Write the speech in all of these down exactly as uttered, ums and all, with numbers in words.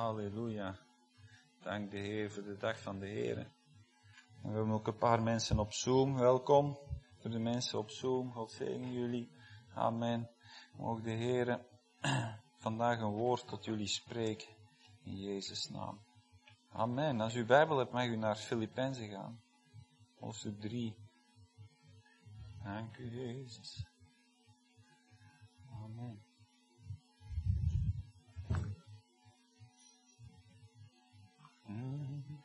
Halleluja. Dank de Heer voor de dag van de Heer. En we hebben ook een paar mensen op Zoom. Welkom voor de mensen op Zoom. God zegen jullie. Amen. Mogen de Heer vandaag een woord tot jullie spreken. In Jezus' naam. Amen. Als u uw Bijbel hebt, mag u naar Filippenzen gaan. Hoofdstuk drie. Dank u, Jezus. Amen. Mm.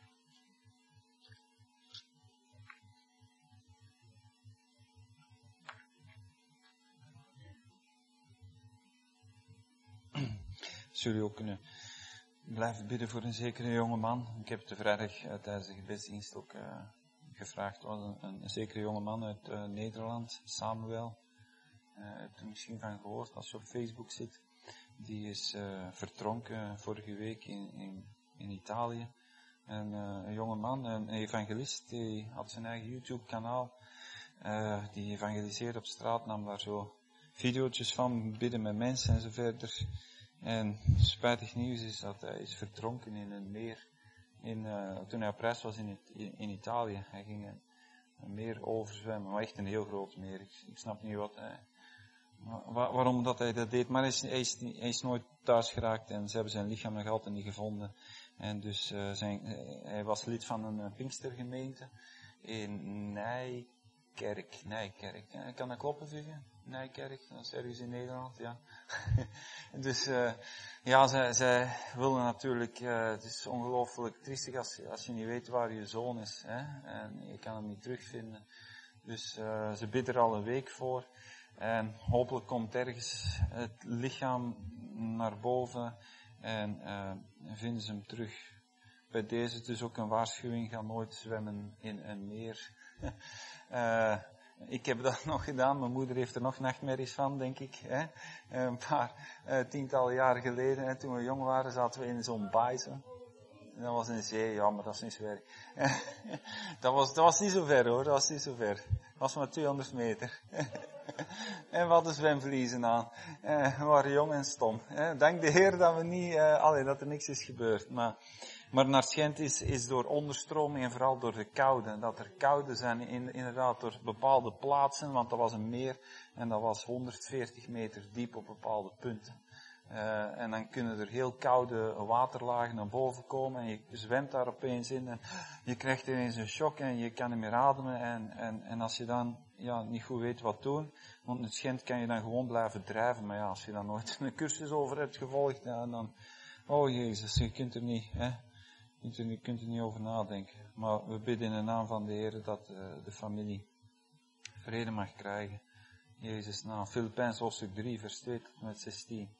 Zullen jullie ook kunnen blijven bidden voor een zekere jongeman? Ik heb de vrijdag uh, tijdens de gebedsdienst ook uh, gevraagd. Was een, een, een zekere jongeman uit uh, Nederland, Samuel. Uh, heb je er misschien van gehoord als je op Facebook zit. Die is uh, vertronken vorige week in, in, in Italië. En, uh, een jongeman, een evangelist, die had zijn eigen YouTube-kanaal. Uh, die evangeliseerde op straat, nam daar zo video's van, bidden met mensen en zo verder. En spijtig nieuws is dat hij is verdronken in een meer. In, uh, toen hij op reis was in, het, in, in Italië. Hij ging een, een meer overzwemmen, maar echt een heel groot meer. Ik, ik snap niet wat hij, waar, waarom dat hij dat deed, maar hij is, hij, is, hij is nooit thuis geraakt en ze hebben zijn lichaam nog altijd niet gevonden. En dus uh, zijn, uh, hij was lid van een uh, Pinkstergemeente in Nijkerk. Nijkerk. Uh, kan dat kloppen, Vivian? Nijkerk, dat is ergens in Nederland, ja. Dus uh, ja, zij, zij wilden natuurlijk, uh, het is ongelooflijk triestig als, als je niet weet waar je zoon is, hè, en je kan hem niet terugvinden. Dus uh, ze bidden er al een week voor en hopelijk komt ergens het lichaam naar boven en uh, vinden ze hem terug. Bij deze dus ook een waarschuwing, ga nooit zwemmen in een meer. uh, Ik heb dat nog gedaan, mijn moeder heeft er nog nachtmerries van, denk ik. Hè? Een paar uh, tientallen jaren geleden, hè, toen we jong waren, zaten we in zo'n baai. Zo. Dat was een zee, ja, maar dat is niet zo ver. dat, was, dat was niet zo ver hoor, dat was niet zo ver. Dat was maar tweehonderd meter. En we hadden zwemvliezen aan. Uh, we waren jong en stom. Hè? Dank de Heer dat we niet, uh, allee, dat er niks is gebeurd. Maar, maar naar schijnt is, is door onderstroming en vooral door de koude. Dat er koude zijn in, inderdaad door bepaalde plaatsen, want dat was een meer en dat was honderdveertig meter diep op bepaalde punten. Uh, en dan kunnen er heel koude waterlagen naar boven komen en je zwemt daar opeens in en je krijgt ineens een shock en je kan niet meer ademen en, en, en als je dan ja, niet goed weet wat doen, want het schijnt kan je dan gewoon blijven drijven, maar ja, als je dan nooit een cursus over hebt gevolgd, ja, dan, oh Jezus, je kunt er niet, hè, je kunt er, je kunt er niet over nadenken. Maar we bidden in de naam van de Heer dat uh, de familie vrede mag krijgen. Jezus naam. Filippenzen hoofdstuk drie, vers twee tot met zestien.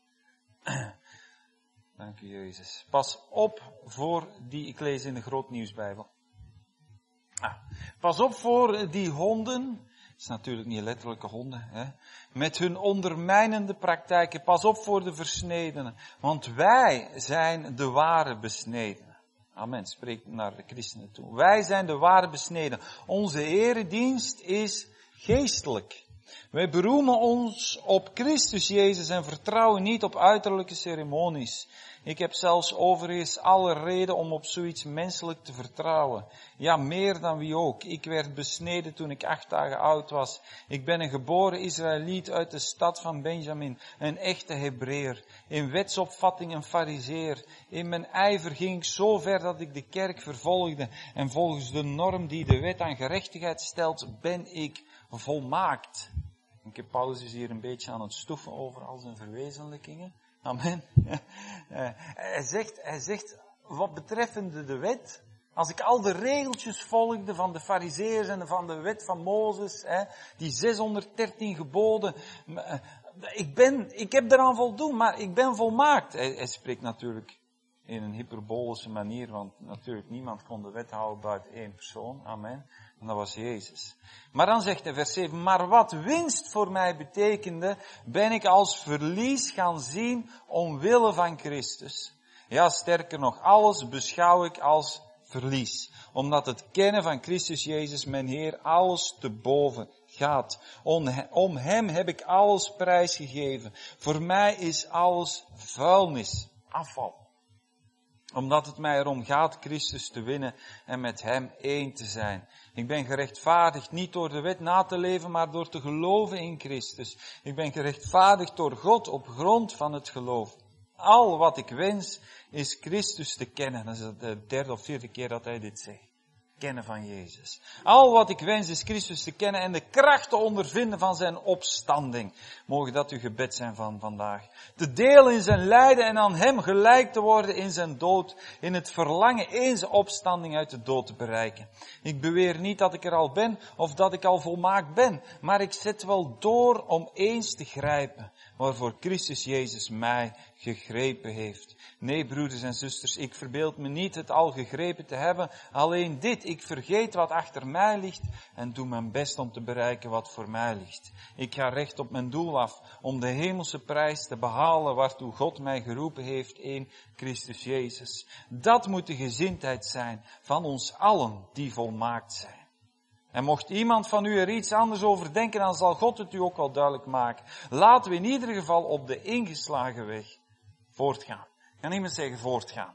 Dank u, Jezus. Pas op voor die, ik lees in de Grootnieuwsbijbel. Ah, pas op voor die honden, het is natuurlijk niet letterlijke honden, hè, met hun ondermijnende praktijken. Pas op voor de versnedenen, want wij zijn de ware besnedenen. Amen, spreekt naar de christenen toe. Wij zijn de ware besnedenen. Onze eredienst is geestelijk. Wij beroemen ons op Christus Jezus en vertrouwen niet op uiterlijke ceremonies. Ik heb zelfs overigens alle reden om op zoiets menselijk te vertrouwen. Ja, meer dan wie ook. Ik werd besneden toen ik acht dagen oud was. Ik ben een geboren Israëliet uit de stad van Benjamin, een echte Hebreeër. In wetsopvatting een Farizeer. In mijn ijver ging ik zo ver dat ik de kerk vervolgde. En volgens de norm die de wet aan gerechtigheid stelt, ben ik volmaakt. Ik heb Paulus dus hier een beetje aan het stoeven over al zijn verwezenlijkingen. Amen. Hij zegt, hij zegt, wat betreffende de wet, als ik al de regeltjes volgde van de Farizeeërs en van de wet van Mozes, hè, die zeshonderddertien geboden, ik ben, ik heb eraan voldoen, maar ik ben volmaakt. Hij, hij spreekt natuurlijk in een hyperbolische manier, want natuurlijk niemand kon de wet houden buiten één persoon. Amen. En dat was Jezus. Maar dan zegt hij vers zeven, maar wat winst voor mij betekende, ben ik als verlies gaan zien omwille van Christus. Ja, sterker nog, alles beschouw ik als verlies. Omdat het kennen van Christus Jezus, mijn Heer, alles te boven gaat. Om, om hem heb ik alles prijsgegeven. Voor mij is alles vuilnis, afval. Omdat het mij erom gaat Christus te winnen en met hem één te zijn. Ik ben gerechtvaardigd niet door de wet na te leven, maar door te geloven in Christus. Ik ben gerechtvaardigd door God op grond van het geloof. Al wat ik wens is Christus te kennen. Dat is de derde of vierde keer dat hij dit zegt. Kennen van Jezus. Al wat ik wens is Christus te kennen en de kracht te ondervinden van zijn opstanding. Mogen dat uw gebed zijn van vandaag. Te delen in zijn lijden en aan hem gelijk te worden in zijn dood. In het verlangen eens opstanding uit de dood te bereiken. Ik beweer niet dat ik er al ben of dat ik al volmaakt ben. Maar ik zet wel door om eens te grijpen waarvoor Christus Jezus mij gegrepen heeft. Nee, broeders en zusters, ik verbeeld me niet het al gegrepen te hebben. Alleen dit, ik vergeet wat achter mij ligt en doe mijn best om te bereiken wat voor mij ligt. Ik ga recht op mijn doel af om de hemelse prijs te behalen waartoe God mij geroepen heeft in Christus Jezus. Dat moet de gezindheid zijn van ons allen die volmaakt zijn. En mocht iemand van u er iets anders over denken, dan zal God het u ook wel duidelijk maken. Laten we in ieder geval op de ingeslagen weg voortgaan. Kan iemand zeggen voortgaan?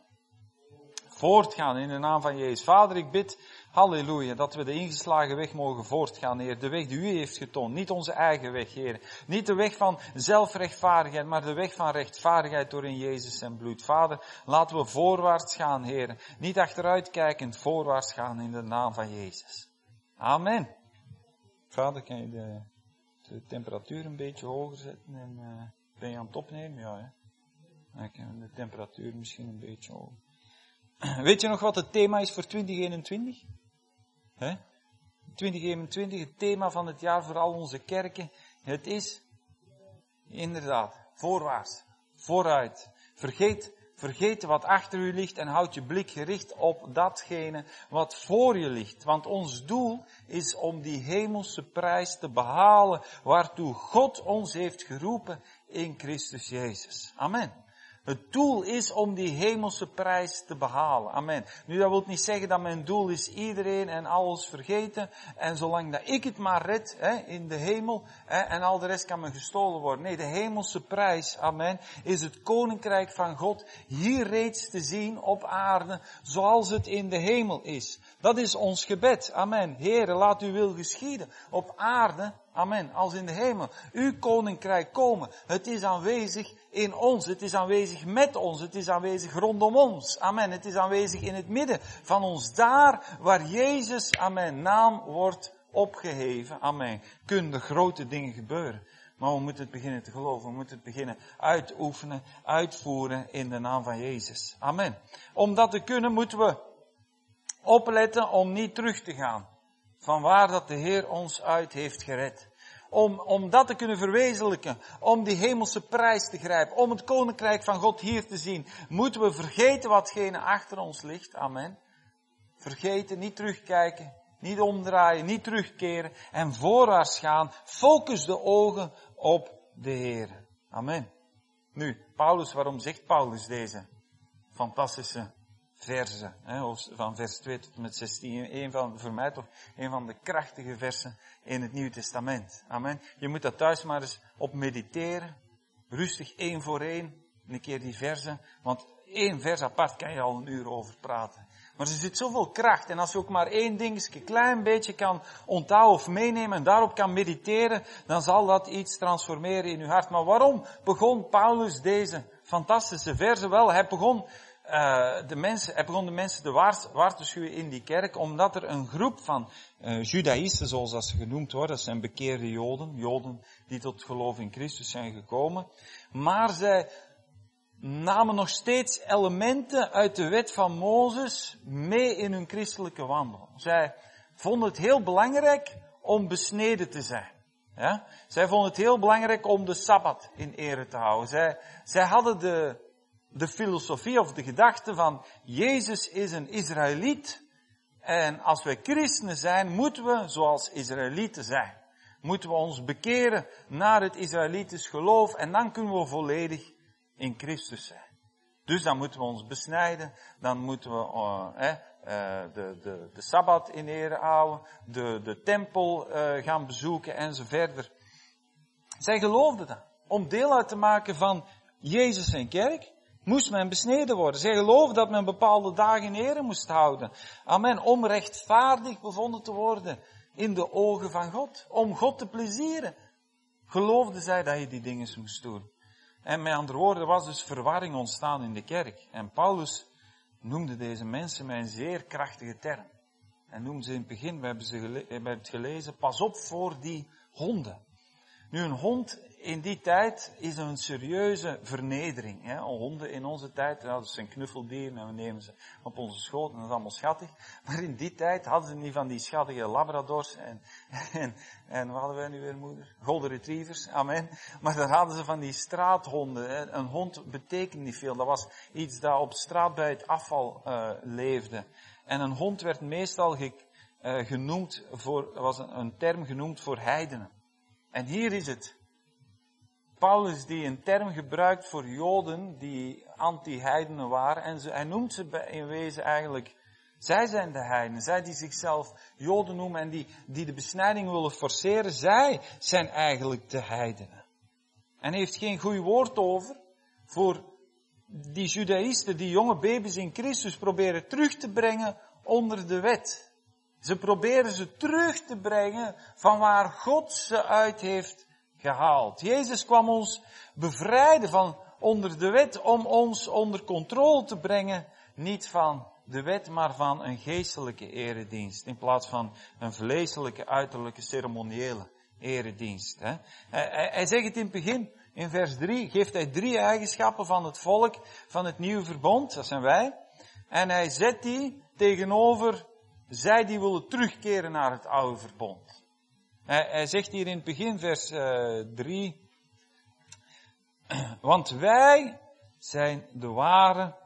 Voortgaan in de naam van Jezus. Vader, ik bid, halleluja, dat we de ingeslagen weg mogen voortgaan, Heer. De weg die u heeft getoond. Niet onze eigen weg, Heer. Niet de weg van zelfrechtvaardigheid, maar de weg van rechtvaardigheid door in Jezus zijn bloed. Vader, laten we voorwaarts gaan, Heer. Niet achteruitkijkend, voorwaarts gaan in de naam van Jezus. Amen. Vader, kan je de, de temperatuur een beetje hoger zetten en uh, ben je aan het opnemen? Ja, hè? Dan kan de temperatuur misschien een beetje hoger. Weet je nog wat het thema is voor twintig eenentwintig? Hè? twintig eenentwintig, het thema van het jaar voor al onze kerken. Het is, inderdaad, voorwaarts, vooruit. Vergeet Vergeet wat achter u ligt en houd je blik gericht op datgene wat voor je ligt. Want ons doel is om die hemelse prijs te behalen waartoe God ons heeft geroepen in Christus Jezus. Amen. Het doel is om die hemelse prijs te behalen. Amen. Nu, dat wil niet zeggen dat mijn doel is iedereen en alles vergeten. En zolang dat ik het maar red, hè, in de hemel, hè, en al de rest kan me gestolen worden. Nee, de hemelse prijs, amen, is het koninkrijk van God hier reeds te zien op aarde, zoals het in de hemel is. Dat is ons gebed. Amen. Heere, laat uw wil geschieden op aarde, amen, als in de hemel. Uw koninkrijk komen. Het is aanwezig in ons. Het is aanwezig met ons. Het is aanwezig rondom ons. Amen. Het is aanwezig in het midden van ons. Daar waar Jezus, amen, naam wordt opgeheven. Amen. Kunnen er grote dingen gebeuren. Maar we moeten het beginnen te geloven. We moeten het beginnen uitoefenen, uitvoeren in de naam van Jezus. Amen. Om dat te kunnen moeten we opletten om niet terug te gaan. Van waar dat de Heer ons uit heeft gered. Om, om dat te kunnen verwezenlijken, om die hemelse prijs te grijpen, om het koninkrijk van God hier te zien, moeten we vergeten watgene achter ons ligt. Amen. Vergeten, niet terugkijken, niet omdraaien, niet terugkeren en voorwaarts gaan. Focus de ogen op de Heer. Amen. Nu, Paulus, waarom zegt Paulus deze fantastische versen, hè, van vers twee tot en met zestien, een van, voor mij toch, een van de krachtige versen in het Nieuwe Testament. Amen. Je moet dat thuis maar eens op mediteren, rustig één voor één, een keer die versen, want één vers apart kan je al een uur over praten. Maar er zit zoveel kracht en als je ook maar één ding, een klein beetje kan onthouden of meenemen en daarop kan mediteren, dan zal dat iets transformeren in je hart. Maar waarom begon Paulus deze fantastische versen? Wel, hij begon Uh, de mensen, hij begon de mensen te waarschuwen in die kerk, omdat er een groep van uh, Judaïsten, zoals dat ze genoemd worden, dat zijn bekeerde Joden, Joden die tot geloof in Christus zijn gekomen, maar zij namen nog steeds elementen uit de wet van Mozes mee in hun christelijke wandel. Zij vonden het heel belangrijk om besneden te zijn. Ja? Zij vonden het heel belangrijk om de Sabbat in ere te houden. Zij, zij hadden de De filosofie of de gedachte van Jezus is een Israëliet en als wij christenen zijn, moeten we zoals Israëlieten zijn. Moeten we ons bekeren naar het Israëlitisch geloof en dan kunnen we volledig in Christus zijn. Dus dan moeten we ons besnijden, dan moeten we uh, eh, uh, de, de, de Sabbat in ere houden, de, de tempel uh, gaan bezoeken en zo verder. Zij geloofden dat, om deel uit te maken van Jezus zijn kerk. moest men besneden worden. Zij geloofden dat men bepaalde dagen in ere moest houden. Amen. Om rechtvaardig bevonden te worden in de ogen van God. Om God te plezieren. Geloofden zij dat je die dingen moest doen. En met andere woorden, er was dus verwarring ontstaan in de kerk. En Paulus noemde deze mensen met een zeer krachtige term. En noemde ze in het begin, we hebben, ze gele- we hebben het gelezen, pas op voor die honden. Nu, een hond in die tijd is een serieuze vernedering. Hè? Honden in onze tijd, dat zijn knuffeldieren en we nemen ze op onze schoot en dat is allemaal schattig. Maar in die tijd hadden ze niet van die schattige labradors en, en, en wat hadden wij nu weer, moeder? Golden retrievers, amen. Maar daar hadden ze van die straathonden. Hè? Een hond betekent niet veel. Dat was iets dat op straat bij het afval uh, leefde. En een hond werd meestal ge, uh, genoemd voor, was een, een term genoemd voor heidenen. En hier is het. Paulus die een term gebruikt voor Joden die anti-heidenen waren. En ze, hij noemt ze in wezen eigenlijk, zij zijn de heidenen. Zij die zichzelf Joden noemen en die, die de besnijding willen forceren. Zij zijn eigenlijk de heidenen. En hij heeft geen goed woord over voor die Judaïsten, die jonge baby's in Christus proberen terug te brengen onder de wet. Ze proberen ze terug te brengen van waar God ze uit heeft gehaald. Jezus kwam ons bevrijden van onder de wet om ons onder controle te brengen. Niet van de wet, maar van een geestelijke eredienst. In plaats van een vleeselijke, uiterlijke, ceremoniële eredienst. Hè. Hij, hij zegt het in het begin, in vers drie, geeft hij drie eigenschappen van het volk van het nieuwe verbond. Dat zijn wij. En hij zet die tegenover zij die willen terugkeren naar het oude verbond. Hij, hij zegt hier in het begin, vers uh, drie. Want wij zijn de ware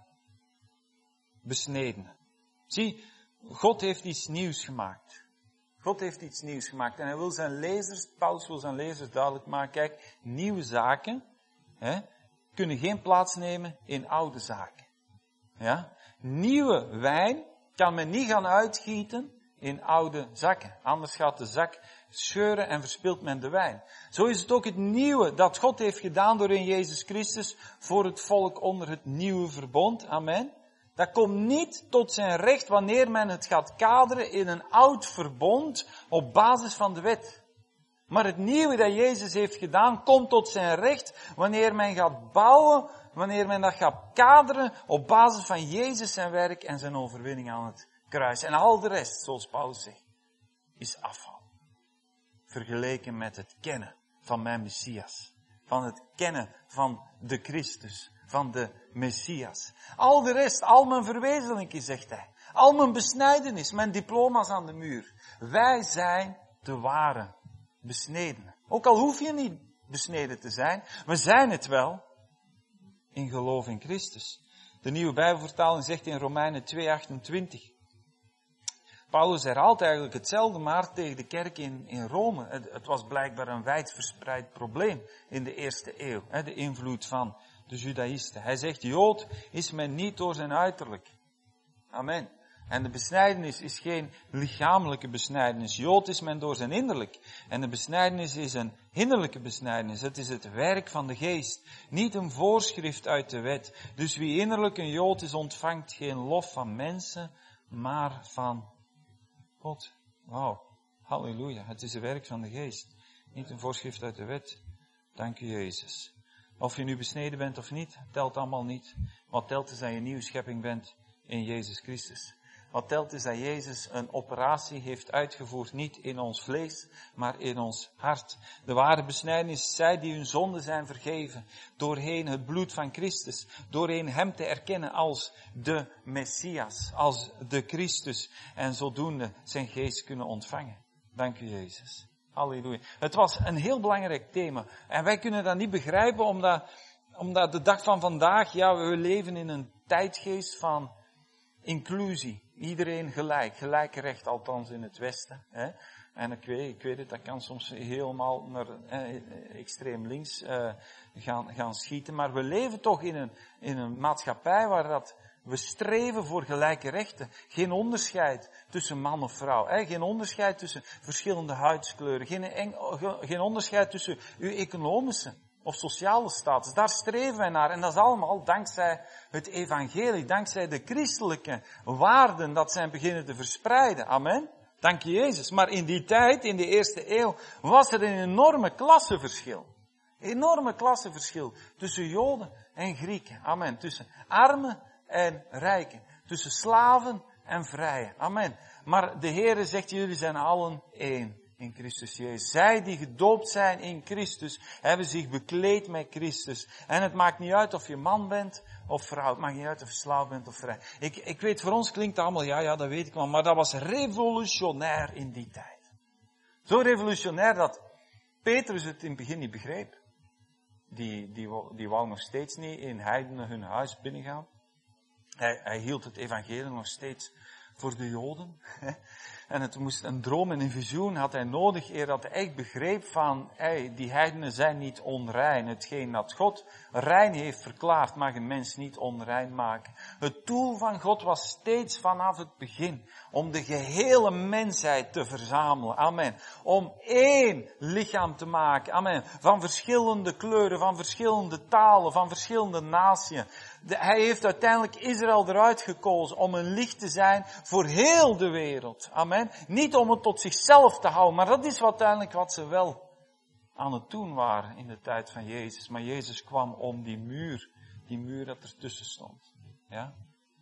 besnedenen. Zie, God heeft iets nieuws gemaakt. God heeft iets nieuws gemaakt. En hij wil zijn lezers, Paulus wil zijn lezers duidelijk maken. Kijk, nieuwe zaken hè, kunnen geen plaats nemen in oude zaken. Ja? Nieuwe wijn kan men niet gaan uitgieten in oude zakken. Anders gaat de zak scheuren en verspilt men de wijn. Zo is het ook het nieuwe dat God heeft gedaan door in Jezus Christus voor het volk onder het nieuwe verbond. Amen. Dat komt niet tot zijn recht wanneer men het gaat kaderen in een oud verbond op basis van de wet. Maar het nieuwe dat Jezus heeft gedaan komt tot zijn recht wanneer men gaat bouwen, wanneer men dat gaat kaderen op basis van Jezus zijn werk en zijn overwinning aan het kruis. En al de rest, zoals Paulus zegt, is afval. Vergeleken met het kennen van mijn Messias. Van het kennen van de Christus. Van de Messias. Al de rest, al mijn verwezenlijking, zegt hij. Al mijn besnijdenis, mijn diploma's aan de muur. Wij zijn de ware besnedenen. Ook al hoef je niet besneden te zijn. We zijn het wel. In geloof in Christus. De nieuwe Bijbelvertaling zegt in Romeinen twee achtentwintig. Paulus herhaalt eigenlijk hetzelfde maar tegen de kerk in, in Rome. Het, het was blijkbaar een wijdverspreid probleem in de eerste eeuw. Hè, de invloed van de Judaïsten. Hij zegt, Jood is men niet door zijn uiterlijk. Amen. En de besnijdenis is geen lichamelijke besnijdenis. Jood is men door zijn innerlijk. En de besnijdenis is een innerlijke besnijdenis. Het is het werk van de geest. Niet een voorschrift uit de wet. Dus wie innerlijk een Jood is, ontvangt geen lof van mensen, maar van God. Wauw. Halleluja. Het is het werk van de geest. Niet een voorschrift uit de wet. Dank u, Jezus. Of je nu besneden bent of niet, telt allemaal niet. Wat telt is dat je een nieuwe schepping bent in Jezus Christus. Wat telt is dat Jezus een operatie heeft uitgevoerd, niet in ons vlees, maar in ons hart. De ware besnijdenis is zij die hun zonden zijn vergeven, doorheen het bloed van Christus, doorheen hem te erkennen als de Messias, als de Christus, en zodoende zijn geest kunnen ontvangen. Dank u, Jezus. Halleluja. Het was een heel belangrijk thema. En wij kunnen dat niet begrijpen, omdat, omdat de dag van vandaag, ja, we leven in een tijdgeest van inclusie. Iedereen gelijk. Gelijke recht, althans in het Westen. Hè? En ik weet, ik weet het, dat kan soms helemaal naar eh, extreem links eh, gaan, gaan schieten. Maar we leven toch in een, in een maatschappij waar dat we streven voor gelijke rechten. Geen onderscheid tussen man of vrouw. Hè? Geen onderscheid tussen verschillende huidskleuren. Geen, eng, geen onderscheid tussen uw economische of sociale status. Daar streven wij naar. En dat is allemaal dankzij het evangelie, dankzij de christelijke waarden dat zijn beginnen te verspreiden. Amen. Dank je Jezus. Maar in die tijd, in de eerste eeuw, was er een enorme klassenverschil. Enorme klassenverschil tussen Joden en Grieken. Amen. Tussen armen en rijken. Tussen slaven en vrije. Amen. Maar de Heere zegt, jullie zijn allen één in Christus Jezus. Zij die gedoopt zijn in Christus, hebben zich bekleed met Christus. En het maakt niet uit of je man bent of vrouw. Het maakt niet uit of je slaaf bent of vrij. Ik, ik weet, voor ons klinkt het allemaal, ja, ja, dat weet ik wel. Maar dat was revolutionair in die tijd. Zo revolutionair dat Petrus het in het begin niet begreep. Die, die, die wou nog steeds niet in heidenen hun huis binnengaan. Hij, hij hield het evangelie nog steeds voor de Joden. En het moest een droom en een visioen had hij nodig, eer dat hij echt begreep van, hey, die heidenen zijn niet onrein. Hetgeen dat God rein heeft verklaard, mag een mens niet onrein maken. Het doel van God was steeds vanaf het begin om de gehele mensheid te verzamelen. Amen. Om één lichaam te maken. Amen. Van verschillende kleuren, van verschillende talen, van verschillende naties. De, hij heeft uiteindelijk Israël eruit gekozen om een licht te zijn voor heel de wereld. Amen. Niet om het tot zichzelf te houden, maar dat is uiteindelijk wat ze wel aan het doen waren in de tijd van Jezus. Maar Jezus kwam om die muur, die muur dat ertussen stond. Ja?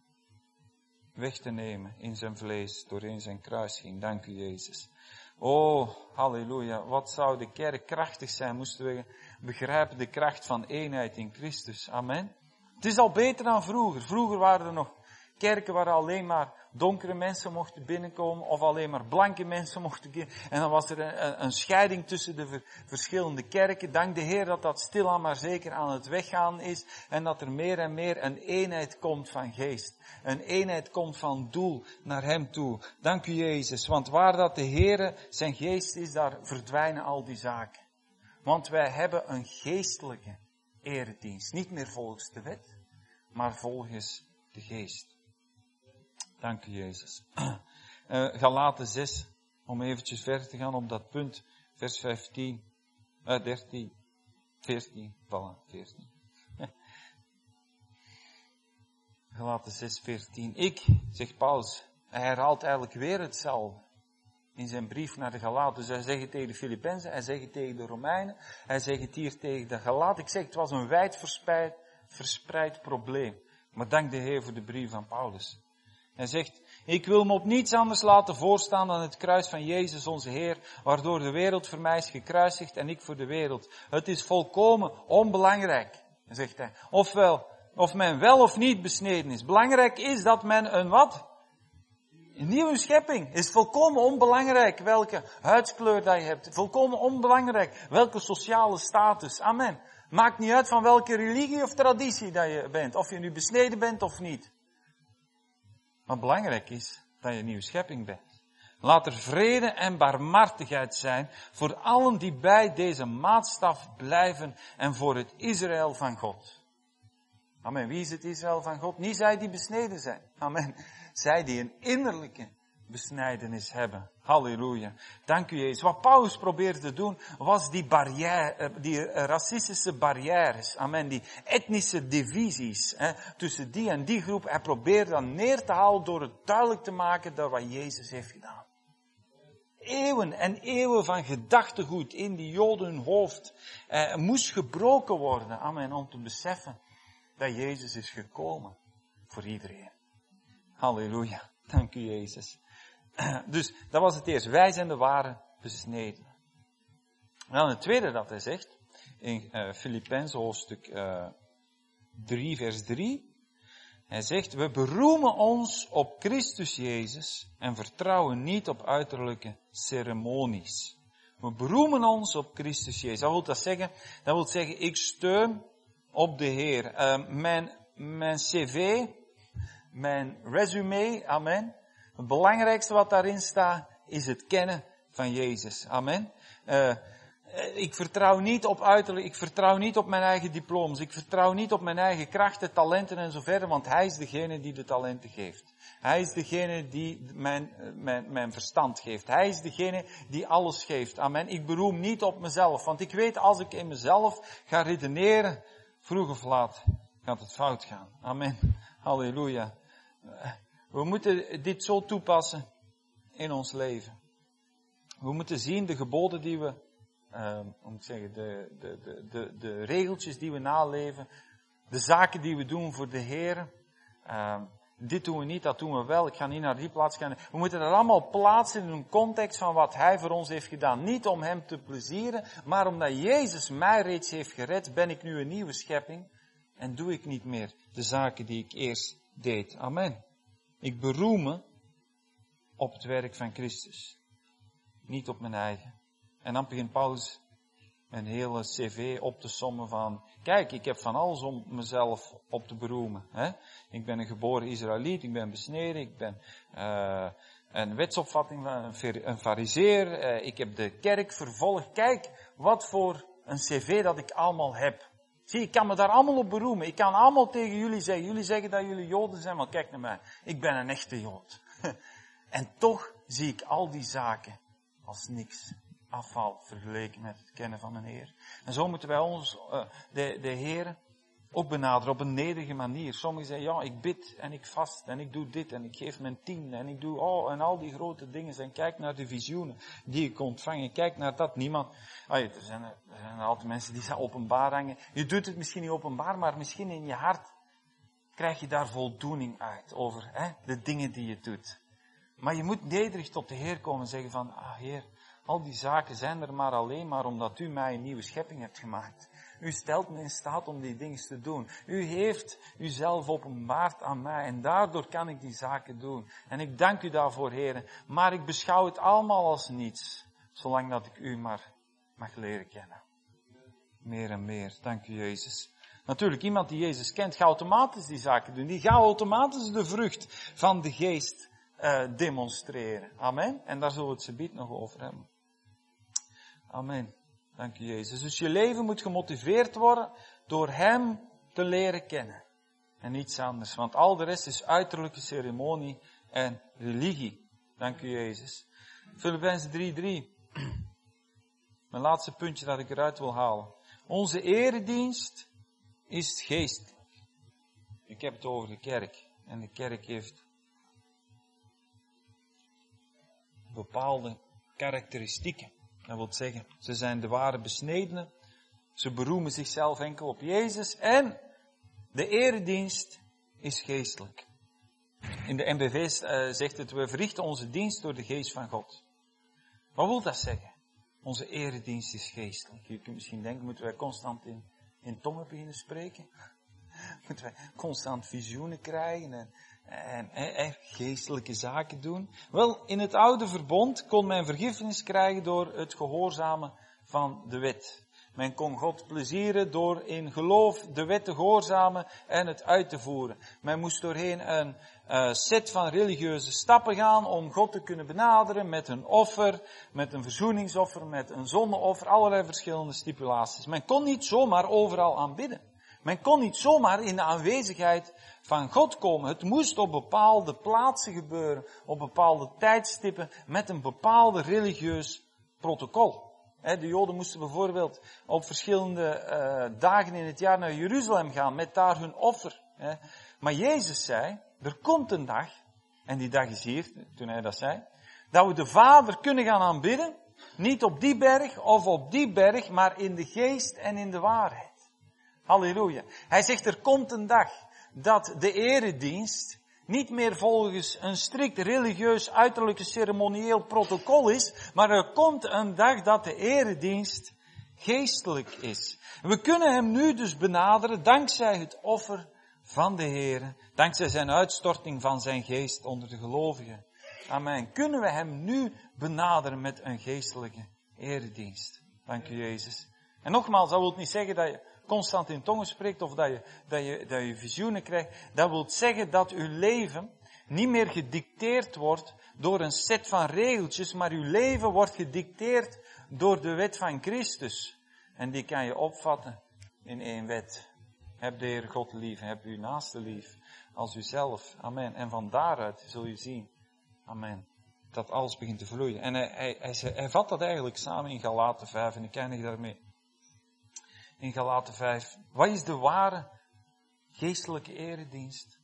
Weg te nemen in zijn vlees, doorheen zijn kruis ging. Dank u Jezus. Oh, halleluja. Wat zou de kerk krachtig zijn, moesten we begrijpen de kracht van eenheid in Christus. Amen. Het is al beter dan vroeger. Vroeger waren er nog kerken waar alleen maar donkere mensen mochten binnenkomen of alleen maar blanke mensen mochten binnenkomen. En dan was er een, een scheiding tussen de ver, verschillende kerken. Dank de Heer dat dat stilaan maar zeker aan het weggaan is en dat er meer en meer een eenheid komt van geest. Een eenheid komt van doel naar Hem toe. Dank u Jezus, want waar dat de Heere zijn geest is, daar verdwijnen al die zaken. Want wij hebben een geestelijke eredienst. Niet meer volgens de wet, maar volgens de geest. Dank u Jezus. Uh, Galaten zes, om eventjes verder te gaan op dat punt. Vers vijftien, uh, dertien, veertien, voilà, veertien. Galaten zes, veertien. Ik, zegt Paulus, hij herhaalt eigenlijk weer hetzelfde. In zijn brief naar de Galaten. Dus hij zegt het tegen de Filippenzen, hij zegt het tegen de Romeinen, hij zegt het hier tegen de Galaten. Ik zeg, het was een wijd verspreid, verspreid probleem. Maar dank de Heer voor de brief van Paulus. Hij zegt, ik wil me op niets anders laten voorstaan dan het kruis van Jezus onze Heer, waardoor de wereld voor mij is gekruisigd en ik voor de wereld. Het is volkomen onbelangrijk, zegt hij. Ofwel, of men wel of niet besneden is. Belangrijk is dat men een wat? Een nieuwe schepping. Is volkomen onbelangrijk welke huidskleur dat je hebt. Volkomen onbelangrijk welke sociale status. Amen. Maakt niet uit van welke religie of traditie dat je bent. Of je nu besneden bent of niet. Maar belangrijk is dat je een nieuwe schepping bent. Laat er vrede en barmhartigheid zijn voor allen die bij deze maatstaf blijven en voor het Israël van God. Amen. Wie is het Israël van God? Niet zij die besneden zijn. Amen. Zij die een innerlijke besnijdenis hebben. Halleluja. Dank u Jezus. Wat Paulus probeerde te doen, was die barrière, die racistische barrières. Amen. Die etnische divisies. Hè, tussen die en die groep. Hij probeerde dat neer te halen door het duidelijk te maken dat wat Jezus heeft gedaan. Eeuwen en eeuwen van gedachtegoed in die Joden hun hoofd eh, moest gebroken worden. Amen. Om te beseffen dat Jezus is gekomen voor iedereen. Halleluja. Dank u Jezus. Dus dat was het eerste. Wij zijn de ware besneden. En dan het tweede dat hij zegt. In uh, Filippenzen hoofdstuk uh, drie vers drie. Hij zegt. We beroemen ons op Christus Jezus. En vertrouwen niet op uiterlijke ceremonies. We beroemen ons op Christus Jezus. Wat wil dat zeggen? Dat wil zeggen. Ik steun op de Heer. Uh, mijn, mijn cv. Mijn resume, amen. Het belangrijkste wat daarin staat, is het kennen van Jezus, amen. Uh, Ik vertrouw niet op uiterlijk, ik vertrouw niet op mijn eigen diplomas, ik vertrouw niet op mijn eigen krachten, talenten en zo verder, want Hij is degene die de talenten geeft. Hij is degene die mijn, mijn, mijn verstand geeft. Hij is degene die alles geeft. Amen. Ik beroem niet op mezelf, want ik weet als ik in mezelf ga redeneren, vroeg of laat gaat het fout gaan. Amen. Halleluja. We moeten dit zo toepassen in ons leven. We moeten zien de geboden die we, uh, hoe moet ik zeggen, de, de, de, de, de regeltjes die we naleven, de zaken die we doen voor de Heer. Uh, dit doen we niet, dat doen we wel. Ik ga niet naar die plaats gaan. We moeten dat allemaal plaatsen in een context van wat Hij voor ons heeft gedaan. Niet om Hem te plezieren, maar omdat Jezus mij reeds heeft gered, ben ik nu een nieuwe schepping en doe ik niet meer de zaken die ik eerst deed. Amen. Ik beroem me op het werk van Christus. Niet op mijn eigen. En dan begint Paulus een hele cv op te sommen van, kijk, ik heb van alles om mezelf op te beroemen. Hè? Ik ben een geboren Israëliet, ik ben besneden, ik ben uh, een wetsopvatting van een, een fariseer, uh, ik heb de kerk vervolgd. Kijk, wat voor een cv dat ik allemaal heb. Zie, ik kan me daar allemaal op beroemen. Ik kan allemaal tegen jullie zeggen, jullie zeggen dat jullie Joden zijn, maar kijk naar mij. Ik ben een echte Jood. En toch zie ik al die zaken als niks. Afval vergeleken met het kennen van een Heer. En zo moeten wij ons, uh, de, de Heer, ook benaderen op een nederige manier. Sommigen zeggen, ja, ik bid en ik vast en ik doe dit en ik geef mijn tien en ik doe, oh, en al die grote dingen. En kijk naar de visioenen die ik ontvang en kijk naar dat. Niemand, oh, er, zijn, er zijn altijd mensen die dat openbaar hangen. Je doet het misschien niet openbaar, maar misschien in je hart krijg je daar voldoening uit over hè, de dingen die je doet. Maar je moet nederig tot de Heer komen en zeggen van, ah Heer, al die zaken zijn er maar alleen maar omdat u mij een nieuwe schepping hebt gemaakt. U stelt me in staat om die dingen te doen. U heeft uzelf openbaard aan mij en daardoor kan ik die zaken doen. En ik dank u daarvoor, Heer. Maar ik beschouw het allemaal als niets, zolang dat ik u maar mag leren kennen. Meer en meer. Dank u, Jezus. Natuurlijk, iemand die Jezus kent, gaat automatisch die zaken doen. Die gaat automatisch de vrucht van de geest uh, demonstreren. Amen. En daar zullen we het zometeen nog over hebben. Amen. Dank u, Jezus. Dus je leven moet gemotiveerd worden door Hem te leren kennen. En niets anders. Want al de rest is uiterlijke ceremonie en religie. Dank u, Jezus. Filippenzen drie drie. Mijn laatste puntje dat ik eruit wil halen. Onze eredienst is geestelijk. Ik heb het over de kerk. En de kerk heeft bepaalde karakteristieken. Dat wil zeggen, ze zijn de ware besnedenen. Ze beroemen zichzelf enkel op Jezus. En de eredienst is geestelijk. In de N B V uh, zegt het, we verrichten onze dienst door de geest van God. Wat wil dat zeggen? Onze eredienst is geestelijk. Je kunt misschien denken, moeten wij constant in, in tongen beginnen spreken? Moeten wij constant visioenen krijgen en, en, en, en geestelijke zaken doen? Wel, in het oude verbond kon men vergiffenis krijgen door het gehoorzamen van de wet. Men kon God plezieren door in geloof de wet te gehoorzamen en het uit te voeren. Men moest doorheen een uh, set van religieuze stappen gaan om God te kunnen benaderen met een offer, met een verzoeningsoffer, met een zondeoffer, allerlei verschillende stipulaties. Men kon niet zomaar overal aanbidden. Men kon niet zomaar in de aanwezigheid van God komen. Het moest op bepaalde plaatsen gebeuren, op bepaalde tijdstippen, met een bepaalde religieus protocol. De Joden moesten bijvoorbeeld op verschillende uh, dagen in het jaar naar Jeruzalem gaan, met daar hun offer. Maar Jezus zei, er komt een dag, en die dag is hier, toen hij dat zei, dat we de Vader kunnen gaan aanbidden, niet op die berg of op die berg, maar in de geest en in de waarheid. Halleluja. Hij zegt, er komt een dag dat de eredienst niet meer volgens een strikt religieus uiterlijke ceremonieel protocol is, maar er komt een dag dat de eredienst geestelijk is. We kunnen hem nu dus benaderen dankzij het offer van de Heer, dankzij zijn uitstorting van zijn geest onder de gelovigen. Amen. Kunnen we hem nu benaderen met een geestelijke eredienst. Dank u, Jezus. En nogmaals, dat wil niet zeggen dat je constant in tongen spreekt of dat je, dat je, dat je visioenen krijgt. Dat wil zeggen dat uw leven niet meer gedicteerd wordt door een set van regeltjes, maar uw leven wordt gedicteerd door de wet van Christus. En die kan je opvatten in één wet. Heb de Heer God lief, heb uw naaste lief als uzelf. Amen. En van daaruit zul je zien, amen, dat alles begint te vloeien. En hij, hij, hij, hij vat dat eigenlijk samen in Galaten vijf en ik eindig daarmee. In Galaten vijf, wat is de ware geestelijke eredienst?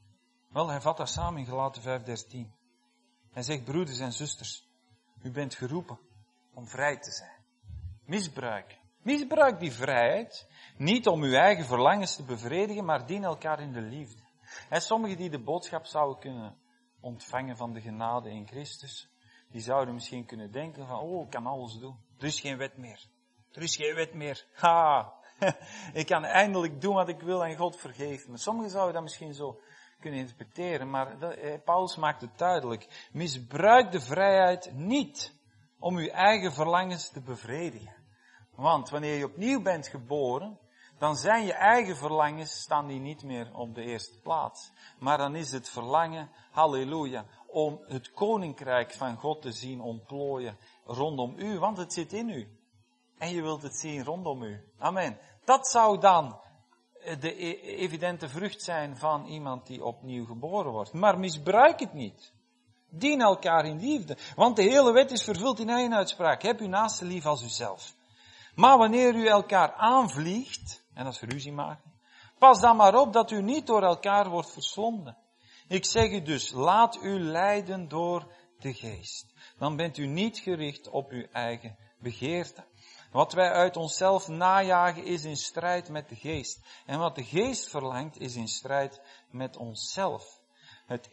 Wel, hij vat dat samen in Galaten vijf dertien. Hij zegt, broeders en zusters, u bent geroepen om vrij te zijn. Misbruik. Misbruik die vrijheid, niet om uw eigen verlangens te bevredigen, maar dien elkaar in de liefde. En sommigen die de boodschap zouden kunnen ontvangen van de genade in Christus, die zouden misschien kunnen denken van, oh, ik kan alles doen. Er is geen wet meer. Er is geen wet meer. Ha! Ik kan eindelijk doen wat ik wil en God vergeeft me. Sommigen zouden dat misschien zo kunnen interpreteren, maar dat, eh, Paulus maakt het duidelijk. Misbruik de vrijheid niet om uw eigen verlangens te bevredigen. Want wanneer je opnieuw bent geboren, dan zijn je eigen verlangens, staan die niet meer op de eerste plaats. Maar dan is het verlangen, halleluja, om het koninkrijk van God te zien ontplooien rondom u, want het zit in u. En je wilt het zien rondom u. Amen. Dat zou dan de evidente vrucht zijn van iemand die opnieuw geboren wordt. Maar misbruik het niet. Dien elkaar in liefde. Want de hele wet is vervuld in één uitspraak. Heb uw naaste lief als uzelf. Maar wanneer u elkaar aanvliegt, en dat is ruzie maken, pas dan maar op dat u niet door elkaar wordt verslonden. Ik zeg u dus, laat u leiden door de geest. Dan bent u niet gericht op uw eigen begeerte. Wat wij uit onszelf najagen is in strijd met de geest. En wat de geest verlangt is in strijd met onszelf. Het,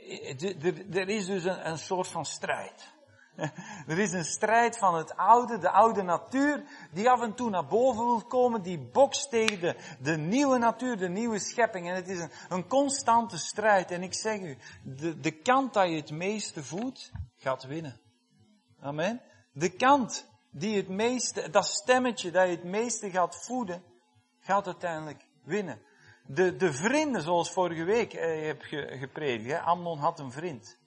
er is dus een, een soort van strijd. Er is een strijd van het oude, de oude natuur, die af en toe naar boven wil komen, die bokst tegen de, de nieuwe natuur, de nieuwe schepping. En het is een, een constante strijd. En ik zeg u, de, de kant dat je het meeste voedt, gaat winnen. Amen. De kant die het meeste, dat stemmetje dat je het meeste gaat voeden, gaat uiteindelijk winnen. De, de vrienden, zoals vorige week eh, heb ge, gepredikt, hè? Amnon had een vriend.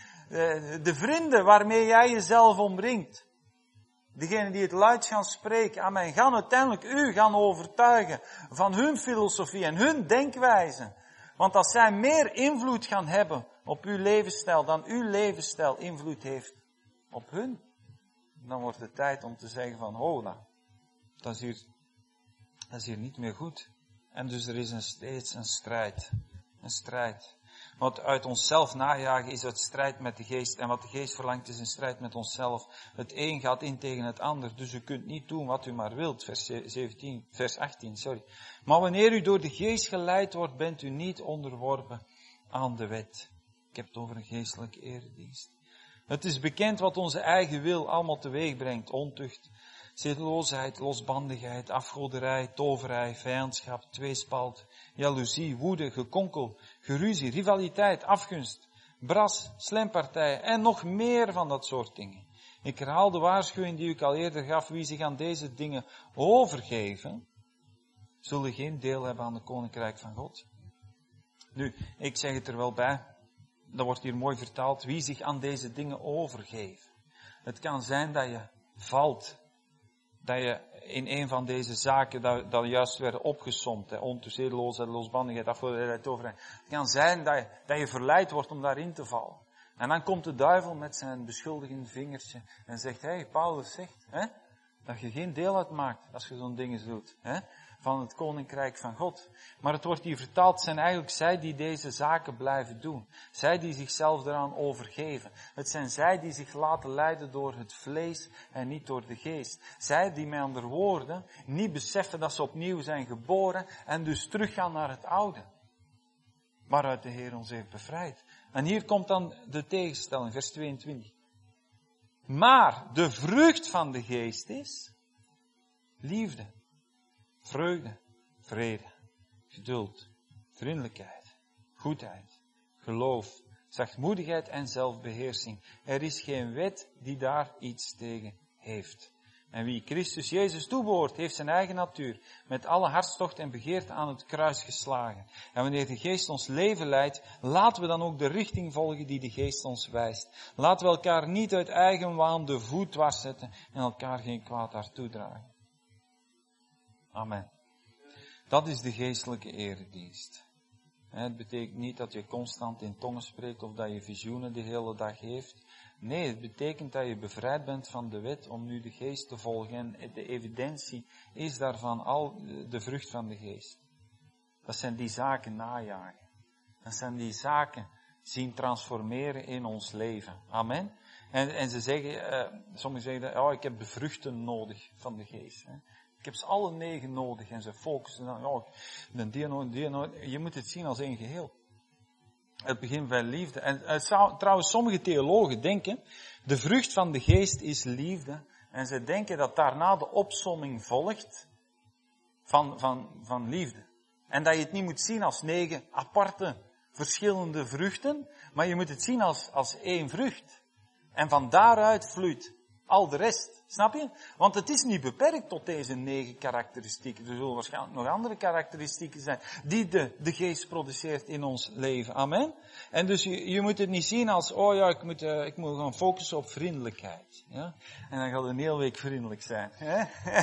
De, de vrienden waarmee jij jezelf omringt, degenen die het luid gaan spreken, amen, gaan uiteindelijk u gaan overtuigen van hun filosofie en hun denkwijze. Want als zij meer invloed gaan hebben op uw levensstijl dan uw levensstijl invloed heeft op hun, dan wordt het tijd om te zeggen van, hola, dat is hier, dat is hier niet meer goed. En dus er is een, steeds een strijd. Een strijd. Wat uit onszelf najagen is uit strijd met de geest. En wat de geest verlangt is een strijd met onszelf. Het een gaat in tegen het ander. Dus u kunt niet doen wat u maar wilt. Vers zeventien, vers achttien, sorry. Maar wanneer u door de geest geleid wordt, bent u niet onderworpen aan de wet. Ik heb het over een geestelijke eredienst. Het is bekend wat onze eigen wil allemaal teweeg brengt. Ontucht, zeddeloosheid, losbandigheid, afgoderij, toverij, vijandschap, tweespalt, jaloezie, woede, gekonkel, geruzie, rivaliteit, afgunst, bras, slijmpartijen en nog meer van dat soort dingen. Ik herhaal de waarschuwing die ik al eerder gaf. Wie zich aan deze dingen overgeven, zullen geen deel hebben aan het koninkrijk van God. Nu, ik zeg het er wel bij. Dat wordt hier mooi vertaald. Wie zich aan deze dingen overgeven. Het kan zijn dat je valt. Dat je in een van deze zaken, dat, dat juist werden opgesomd. Ontoezedeloosheid, losbandigheid, afgoderij, toverij. Het kan zijn dat je, dat je verleid wordt om daarin te vallen. En dan komt de duivel met zijn beschuldigend vingertje. En zegt, hé, hey, Paulus zegt, hè, dat je geen deel uitmaakt als je zo'n dingen doet. Hè, van het koninkrijk van God. Maar het wordt hier vertaald, zijn eigenlijk zij die deze zaken blijven doen. Zij die zichzelf eraan overgeven. Het zijn zij die zich laten leiden door het vlees en niet door de geest. Zij die met andere woorden niet beseffen dat ze opnieuw zijn geboren en dus teruggaan naar het oude. Waaruit de Heer ons heeft bevrijd. En hier komt dan de tegenstelling, vers tweeëntwintig. Maar de vrucht van de geest is liefde. Vreugde, vrede, geduld, vriendelijkheid, goedheid, geloof, zachtmoedigheid en zelfbeheersing. Er is geen wet die daar iets tegen heeft. En wie Christus Jezus toebehoort, heeft zijn eigen natuur met alle hartstocht en begeerte aan het kruis geslagen. En wanneer de Geest ons leven leidt, laten we dan ook de richting volgen die de Geest ons wijst. Laten we elkaar niet uit eigen waan de voet dwars zetten en elkaar geen kwaad daar toedragen. Amen. Dat is de geestelijke eredienst. Het betekent niet dat je constant in tongen spreekt of dat je visioenen de hele dag heeft. Nee, het betekent dat je bevrijd bent van de wet om nu de geest te volgen. En de evidentie is daarvan al de vrucht van de geest. Dat zijn die zaken najagen. Dat zijn die zaken zien transformeren in ons leven. Amen. En, en ze zeggen, uh, sommigen zeggen, oh, ik heb de vruchten nodig van de geest. Hè. Ik heb ze alle negen nodig. En ze focussen dan, oh, die, die, die, je moet het zien als één geheel. Het begint bij liefde. En uh, trouwens, sommige theologen denken, de vrucht van de geest is liefde. En ze denken dat daarna de opsomming volgt van, van, van liefde. En dat je het niet moet zien als negen aparte, verschillende vruchten, maar je moet het zien als, als één vrucht. En van daaruit vloeit al de rest. Snap je? Want het is niet beperkt tot deze negen karakteristieken. Er zullen waarschijnlijk nog andere karakteristieken zijn die de, de geest produceert in ons leven. Amen? En dus je, je moet het niet zien als, oh ja, ik moet, uh, ik moet gaan focussen op vriendelijkheid. Ja? En dan gaat het een hele week vriendelijk zijn. Hè?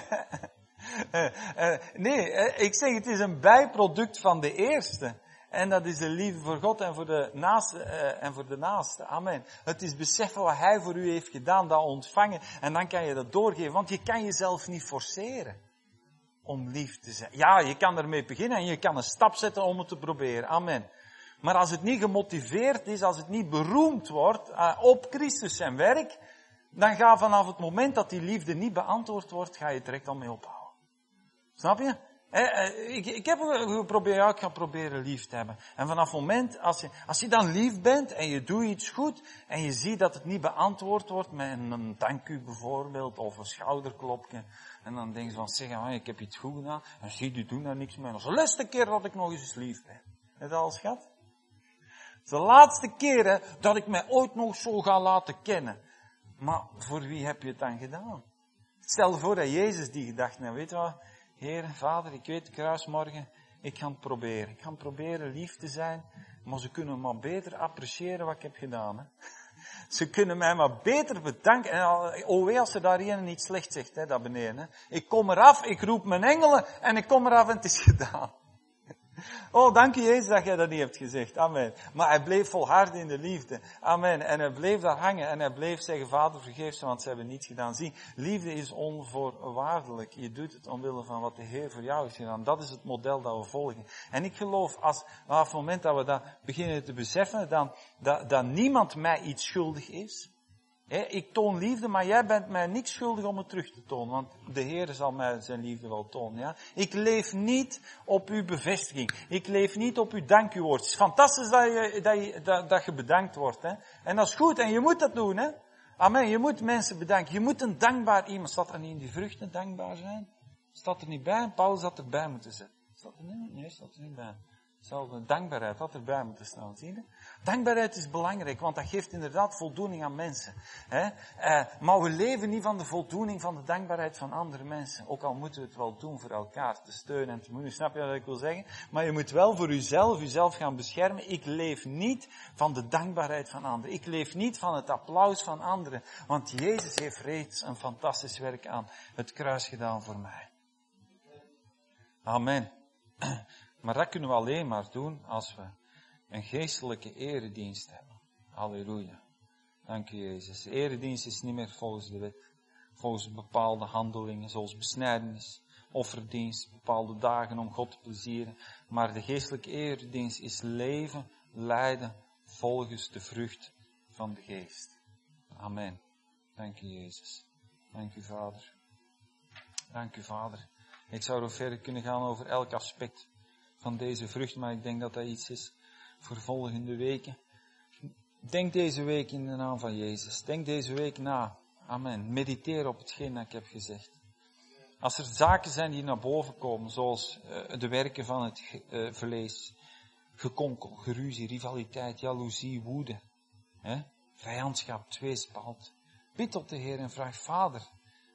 uh, uh, nee, uh, ik zeg het is een bijproduct van de eerste. En dat is de liefde voor God en voor de naaste, uh, en voor de naaste. Amen. Het is beseffen wat Hij voor u heeft gedaan, dat ontvangen. En dan kan je dat doorgeven. Want je kan jezelf niet forceren om lief te zijn. Ja, je kan ermee beginnen en je kan een stap zetten om het te proberen. Amen. Maar als het niet gemotiveerd is, als het niet beroemd wordt uh, op Christus zijn werk, dan ga vanaf het moment dat die liefde niet beantwoord wordt, ga je het direct al mee ophouden. Snap je? Ik, ik heb geprobeerd, ja, ik ga proberen lief te hebben. En vanaf het moment, als je, als je dan lief bent en je doet iets goed en je ziet dat het niet beantwoord wordt met een dank u bijvoorbeeld of een schouderklopje. En dan denk je van, zeg, ah, ik heb iets goed gedaan. En zie je, doe daar niks mee. Dat is de laatste keer dat ik nog eens lief ben. Heb je dat al schat? Het is de laatste keer hè, dat ik mij ooit nog zo ga laten kennen. Maar voor wie heb je het dan gedaan? Stel voor dat Jezus die gedachte, nou weet je wat? Heer, Vader, ik weet kruismorgen, ik ga het proberen. Ik ga het proberen lief te zijn, maar ze kunnen maar beter appreciëren wat ik heb gedaan. Hè. Ze kunnen mij maar beter bedanken. En oh wee als ze daar een niet slecht zegt, hè, daar beneden. Hè. Ik kom eraf, ik roep mijn engelen en ik kom eraf en het is gedaan. Oh, dank u Jezus dat jij dat niet hebt gezegd. Amen. Maar hij bleef volharden in de liefde. Amen. En hij bleef daar hangen en hij bleef zeggen, Vader vergeef ze, want ze hebben niets gedaan. Zie, liefde is onvoorwaardelijk. Je doet het omwille van wat de Heer voor jou heeft gedaan. Dat is het model dat we volgen. En ik geloof, als, op het moment dat we dat beginnen te beseffen, dan, dat, dat niemand mij iets schuldig is. He, ik toon liefde, maar jij bent mij niks schuldig om het terug te tonen. Want de Heer zal mij zijn liefde wel tonen. Ja? Ik leef niet op uw bevestiging. Ik leef niet op uw dankwoord. Het is fantastisch dat je, dat je, dat, dat je bedankt wordt. Hè? En dat is goed. En je moet dat doen. Hè? Amen. Je moet mensen bedanken. Je moet een dankbaar iemand. Staat er niet in die vruchten dankbaar zijn? Staat er niet bij? Paulus had erbij moeten zetten. Staat er niet? Nee, staat er niet bij. Hetzelfde dankbaarheid had erbij moeten staan, zie je? Dankbaarheid is belangrijk, want dat geeft inderdaad voldoening aan mensen. Hè? Uh, maar we leven niet van de voldoening van de dankbaarheid van andere mensen. Ook al moeten we het wel doen voor elkaar, te steunen en te moedigen. Snap je wat ik wil zeggen? Maar je moet wel voor uzelf, uzelf gaan beschermen. Ik leef niet van de dankbaarheid van anderen. Ik leef niet van het applaus van anderen. Want Jezus heeft reeds een fantastisch werk aan het kruis gedaan voor mij. Amen. Maar dat kunnen we alleen maar doen als we een geestelijke eredienst hebben. Halleluja. Dank u Jezus. De eredienst is niet meer volgens de wet. Volgens bepaalde handelingen zoals besnijdenis, offerdienst, bepaalde dagen om God te plezieren. Maar de geestelijke eredienst is leven, lijden volgens de vrucht van de geest. Amen. Dank u Jezus. Dank u Vader. Dank u Vader. Ik zou er verder kunnen gaan over elk aspect van deze vrucht, maar ik denk dat dat iets is voor volgende weken. Denk deze week in de naam van Jezus. Denk deze week na. Amen. Mediteer op hetgeen dat ik heb gezegd. Als er zaken zijn die naar boven komen, zoals uh, de werken van het uh, vlees, gekonkel, geruzie, rivaliteit, jaloezie, woede, hè? Vijandschap, tweespalt. Bid tot de Heer en vraag, Vader,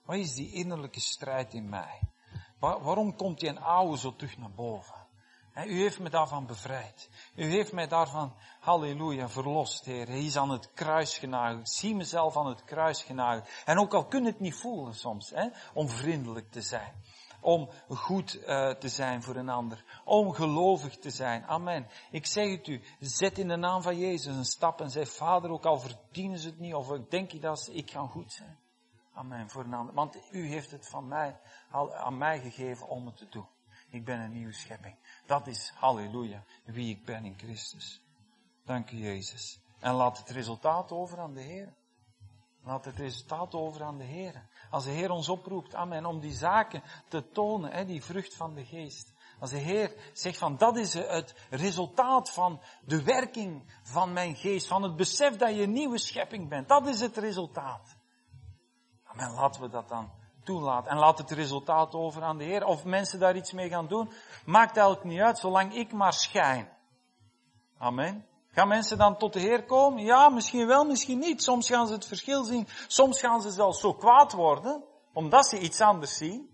Wat is die innerlijke strijd in mij? Waar, waarom komt die een oude zo terug naar boven? He, u heeft me daarvan bevrijd. U heeft mij daarvan, halleluja, verlost, Heer. Hij is aan het kruis genageld. Ik zie mezelf aan het kruis genageld. En ook al kun je het niet voelen soms, he, om vriendelijk te zijn. Om goed uh, te zijn voor een ander. Om gelovig te zijn. Amen. Ik zeg het u, zet in de naam van Jezus een stap en zeg, Vader, ook al verdienen ze het niet, of ik denk je dat ik ga goed zijn. Amen, voor een ander. Want u heeft het van mij, aan mij gegeven om het te doen. Ik ben een nieuwe schepping. Dat is, halleluja, wie ik ben in Christus. Dank u, Jezus. En laat het resultaat over aan de Heer. Laat het resultaat over aan de Heer. Als de Heer ons oproept, amen, om die zaken te tonen, hè, die vrucht van de geest. Als de Heer zegt van, dat is het resultaat van de werking van mijn geest, van het besef dat je een nieuwe schepping bent. Dat is het resultaat. Amen, laten we dat dan toelaten. En laat het resultaat over aan de Heer. Of mensen daar iets mee gaan doen, maakt eigenlijk niet uit, zolang ik maar schijn. Amen. Gaan mensen dan tot de Heer komen? Ja, misschien wel, misschien niet. Soms gaan ze het verschil zien. Soms gaan ze zelfs zo kwaad worden, omdat ze iets anders zien.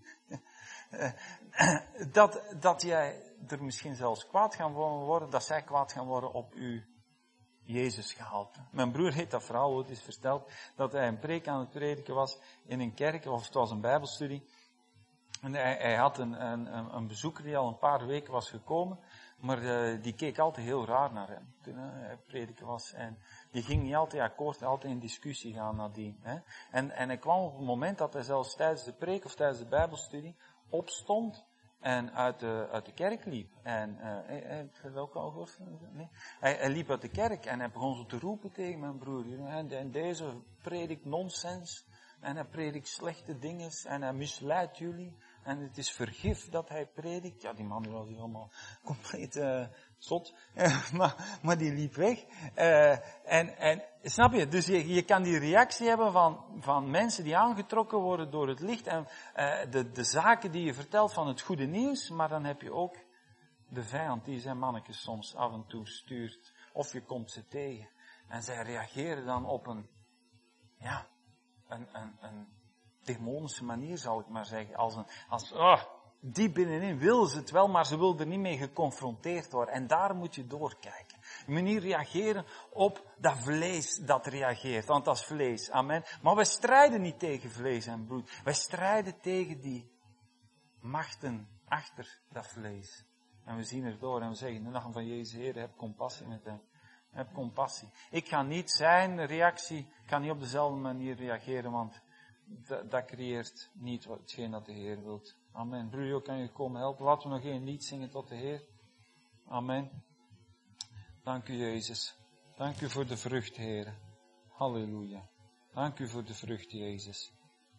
Dat, dat jij er misschien zelfs kwaad gaan worden, dat zij kwaad gaan worden op u, Jezus gehalte. Mijn broer heeft dat verhaal ooit eens verteld, dat hij een preek aan het prediken was in een kerk, of het was een bijbelstudie. En hij, hij had een, een, een bezoeker die al een paar weken was gekomen, maar uh, die keek altijd heel raar naar hem toen uh, hij prediken was. En die ging niet altijd akkoord, altijd in discussie gaan nadien. Hè. En, en hij kwam op het moment dat hij zelfs tijdens de preek of tijdens de bijbelstudie opstond en uit de, uit de kerk liep. En, uh, hij, hij, heb je ook al gehoord? Nee. Hij, hij liep uit de kerk en hij begon zo te roepen tegen mijn broer. En, en deze predikt nonsens. En hij predikt slechte dingen. En hij misleidt jullie. En het is vergif dat hij predikt. Ja, die man was helemaal compleet uh, zot. Uh, maar, maar die liep weg. Uh, en, en, snap je? Dus je, je kan die reactie hebben van, van mensen die aangetrokken worden door het licht. En uh, de, de zaken die je vertelt van het goede nieuws. Maar dan heb je ook de vijand die zijn mannetjes soms af en toe stuurt. Of je komt ze tegen. En zij reageren dan op een, ja, een, een, een demonische manier, zou ik maar zeggen. Als een, als, oh, diep binnenin willen ze het wel, maar ze willen er niet mee geconfronteerd worden. En daar moet je doorkijken. Je moet niet reageren op dat vlees dat reageert, want dat is vlees. Amen. Maar wij strijden niet tegen vlees en bloed. Wij strijden tegen die machten achter dat vlees. En we zien erdoor en we zeggen, in de naam van Jezus, Heer, heb compassie met hem. Heb compassie. Ik ga niet zijn reactie, ik ga niet op dezelfde manier reageren, want dat, dat creëert niet hetgeen dat de Heer wilt. Amen. Broer, kan je komen helpen? Laten we nog één lied zingen tot de Heer. Amen. Dank u, Jezus. Dank u voor de vrucht, Heer. Halleluja. Dank u voor de vrucht, Jezus.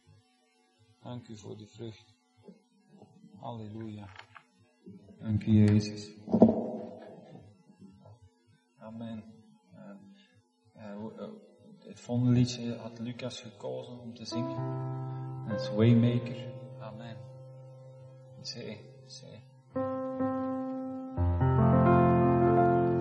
Dank u voor de vrucht. Halleluja. Dank u, Jezus. Amen. Uh, uh, uh, het volgende liedje had Lucas gekozen om te zingen. Dat is Waymaker. Amen. Zee, zee.